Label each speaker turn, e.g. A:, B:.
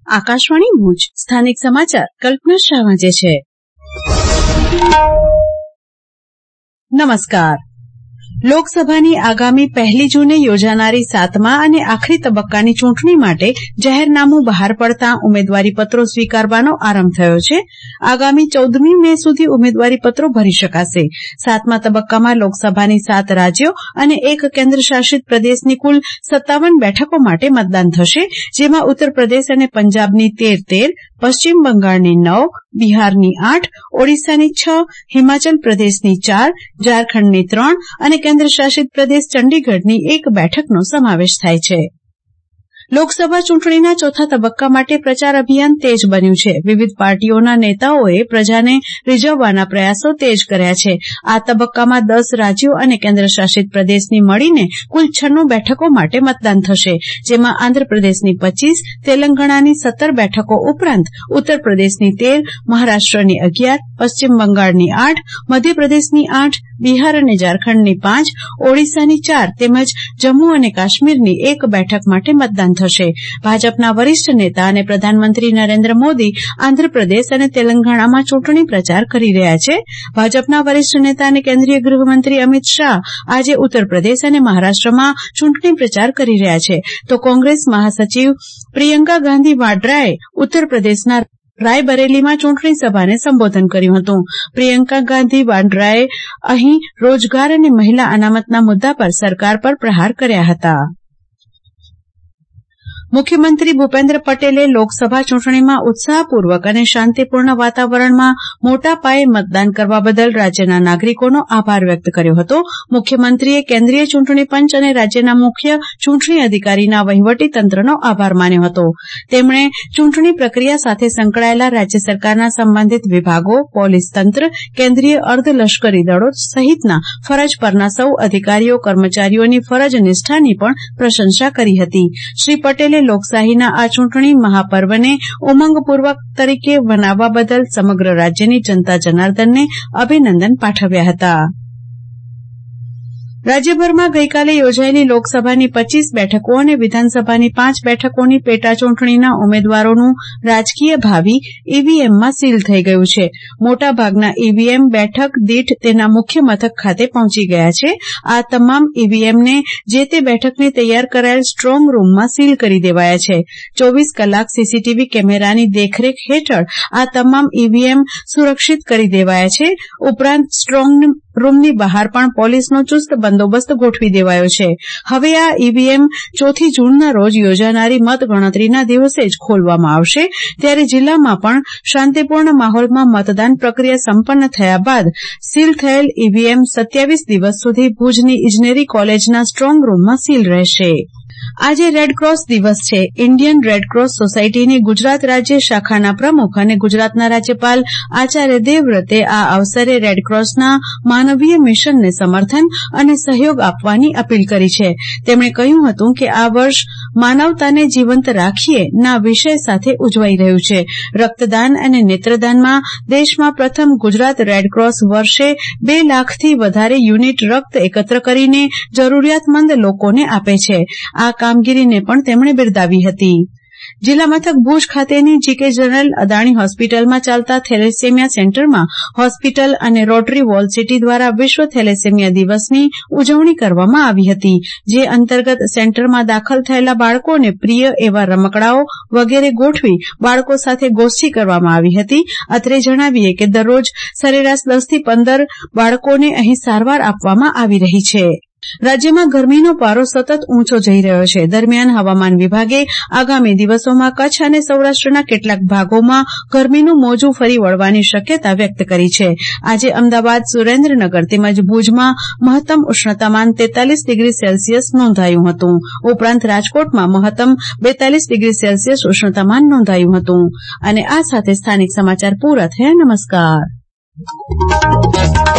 A: આકાશવાણી ભુજ સ્થાનિક સમાચાર કલ્પના શાહ વાંચે છે. નમસ્કાર. લોકસભાની આગામી 1 જૂને યોજાનારી 7મા અને આખરી તબક્કાની ચૂંટણી માટે જાહેરનામું બહાર પડતા ઉમેદવારીપત્રો સ્વીકારવાનો આરંભ થયો છે. આગામી 14મી મે સુધી ઉમેદવારીપત્રો ભરી શકાશે. 7મા તબક્કામાં લોકસભાની 7 રાજ્યો અને 1 કેન્દ્રશાસિત પ્રદેશની કુલ 57 બેઠકો માટે મતદાન થશે, જેમાં ઉત્તરપ્રદેશ અને પંજાબની 13, પશ્ચિમ બંગાળની 9, બિહારની 8, ઓડિશાની 6, હિમાચલ પ્રદેશની 4, ઝારખંડની 3 અને કેન્દ્રશાસિત પ્રદેશ ચંડીગઢની 1 બેઠકનો સમાવેશ થાય છે. લોકસભા ચૂંટણીના ચોથા તબક્કા માટે પ્રચાર અભિયાન તેજ બન્યું છે. વિવિધ પાર્ટીઓના નેતાઓએ પ્રજાને રીઝવવાના પ્રયાસો તેજ કર્યા છે. આ તબક્કામાં 10 રાજ્યો અને કેન્દ્રશાસિત પ્રદેશની મળીને કુલ 96 બેઠકો માટે મતદાન થશે, જેમાં આંધ્રપ્રદેશની 25, તેલંગાણાની 17 બેઠકો ઉપરાંત ઉત્તરપ્રદેશની 13, મહારાષ્ટ્રની 11, પશ્ચિમ બંગાળની 8, મધ્યપ્રદેશની 8, બિહાર અને ઝારખંડની 5, ઓડિશાની 4 તેમજ જમ્મુ અને કાશ્મીરની 1 બેઠક માટે મતદાન થશે. ભાજપના વરિષ્ઠ નેતા અને પ્રધાનમંત્રી નરેન્દ્ર મોદી આંધ્રપ્રદેશ અને તેલંગાણામાં ચૂંટણી પ્રચાર કરી રહ્યા છે. ભાજપના વરિષ્ઠ નેતા અને કેન્દ્રીય ગૃહમંત્રી અમિત શાહ આજે ઉત્તરપ્રદેશ અને મહારાષ્ટ્રમાં ચૂંટણી પ્રચાર કરી રહ્યા છે, તો કોંગ્રેસ મહાસચિવ પ્રિયંકા ગાંધી વાડ્રાએ ઉત્તરપ્રદેશના રાયબરેલીમાં ચૂંટણી સભાને સંબોધન કર્યું હતું. પ્રિયંકા ગાંધી વાડ્રાએ અહીં રોજગાર અને મહિલા અનામતના મુદ્દા પર સરકાર પર પ્રહાર કર્યા હતા. મુખ્યમંત્રી ભૂપેન્દ્ર પટેલે લોકસભા ચૂંટણીમાં ઉત્સાહપૂર્વક અને શાંતિપૂર્ણ વાતાવરણમાં મોટા પાયે મતદાન કરવા બદલ રાજ્યના નાગરિકોનો આભાર વ્યક્ત કર્યો હતો. મુખ્યમંત્રીએ કેન્દ્રીય ચૂંટણી પંચ અને રાજ્યના મુખ્ય ચૂંટણી અધિકારીના વહીવટીતંત્રનો આભાર માન્યો હતો. તેમણે ચૂંટણી પ્રક્રિયા સાથે સંકળાયેલા રાજ્ય સરકારના સંબંધિત વિભાગો, પોલીસ તંત્ર, કેન્દ્રીય અર્ધલશ્કરી દળો સહિતના ફરજ પરના સૌ અધિકારીઓ, કર્મચારીઓની ફરજ નિષ્ઠાની પણ પ્રશંસા કરી હતી. શ્રી પટેલે લોકશાહીના આ ચૂંટણી મહાપર્વને ઉમંગપૂર્વક તરીકે મનાવવા બદલ સમગ્ર રાજ્યની જનતા જનાર્દનને અભિનંદન પાઠવ્યા હતા. રાજ્યભરમાં ગઈકાલે યોજાયેલી લોકસભાની 25 બેઠકો અને વિધાનસભાની 5 બેઠકોની પેટા ચૂંટણીના ઉમેદવારોનું રાજકીય ભાવિ ઈવીએમમાં સીલ થઈ ગયું છે. મોટાભાગના ઈવીએમ બેઠક દીઠ તેના મુખ્ય મથક ખાતે પહોંચી ગયા છે. આ તમામ ઈવીએમને જે તે બેઠકની તૈયાર કરાયેલ સ્ટ્રોંગ રૂમમાં સીલ કરી દેવાયા છે. 24 કલાક સીસીટીવી કેમેરાની દેખરેખ હેઠળ આ તમામ ઈવીએમ સુરક્ષિત કરી દેવાયા છે. ઉપરાંત સ્ટ્રોંગ રૂમની બહાર પણ પોલીસનો ચુસ્ત બંદોબસ્ત ગોઠવી દેવાયો છે. હવે આ ઈવીએમ 4 જૂનના રોજ યોજાનારી મતગણતરીના દિવસે જ ખોલવામાં આવશે. ત્યારે જિલ્લામાં પણ શાંતિપૂર્ણ માહોલમાં મતદાન પ્રક્રિયા સંપન્ન થયા બાદ સીલ થયેલ ઈવીએમ 27 દિવસ સુધી ભુજની ઇજનેરી કોલેજના સ્ટ્રોંગ રૂમમાં સીલ રહેશે. આજે રેડક્રોસ દિવસ છે. ઇન્ડિયન રેડક્રોસ સોસાયટીની ગુજરાત રાજ્ય શાખાના પ્રમુખ અને ગુજરાતના રાજ્યપાલ આચાર્ય દેવવ્રતે આ અવસરે રેડક્રોસના માનવીય મિશનને સમર્થન અને સહયોગ આપવાની અપીલ કરી છે. તેમણે કહ્યું હતું કે આ વર્ષ માનવતાને જીવંત રાખીએ ના વિષય સાથે ઉજવાઈ રહ્યું છે. રક્તદાન અને નેત્રદાનમાં દેશમાં પ્રથમ ગુજરાત રેડક્રોસ વર્ષે 2 લાખથી વધારે યુનિટ રક્ત એકત્ર કરીને જરૂરિયાતમંદ લોકોને આપે છે. આ કામગીરીને પણ તેમણે બિરદાવી હતી. જિલ્લા મથક ભુજ ખાતેની જીકે જનરલ અદાણી હોસ્પિટલમાં ચાલતા થેલેસેમિયા સેન્ટરમાં હોસ્પિટલ અને રોટરી વોલ સિટી દ્વારા વિશ્વ થેલેસેમિયા દિવસની ઉજવણી કરવામાં આવી હતી. જે અંતર્ગત સેન્ટરમાં દાખલ થયેલા બાળકોને પ્રિય એવા રમકડાઓ વગેરે ગોઠવી બાળકો સાથે ગોષ્ઠી કરવામાં આવી હતી. અત્રે જણાવીએ કે દરરોજ સરેરાશ 10 થી 15 બાળકોને અહીં સારવાર આપવામાં આવી રહી છે. રાજ્યમાં ગરમીનો પારો સતત ઊંચો જઈ રહ્યો છે. દરમિયાન હવામાન વિભાગે આગામી દિવસોમાં કચ્છ અને સૌરાષ્ટ્રના કેટલાક ભાગોમાં ગરમીનું મોજું ફરી વળવાની શક્યતા વ્યક્ત કરી છે. આજે અમદાવાદ, સુરેન્દ્રનગર તેમજ ભુજમાં મહત્તમ ઉષ્ણતામાન 43 ડિગ્રી સેલ્સિયસ નોંધાયું હતું. ઉપરાંત રાજકોટમાં મહત્તમ 42 ડિગ્રી સેલ્સિયસ ઉષ્ણતામાન નોંધાયું હતું. અને આ સાથે સ્થાનિક સમાચાર પૂરા થયા. નમસ્કાર.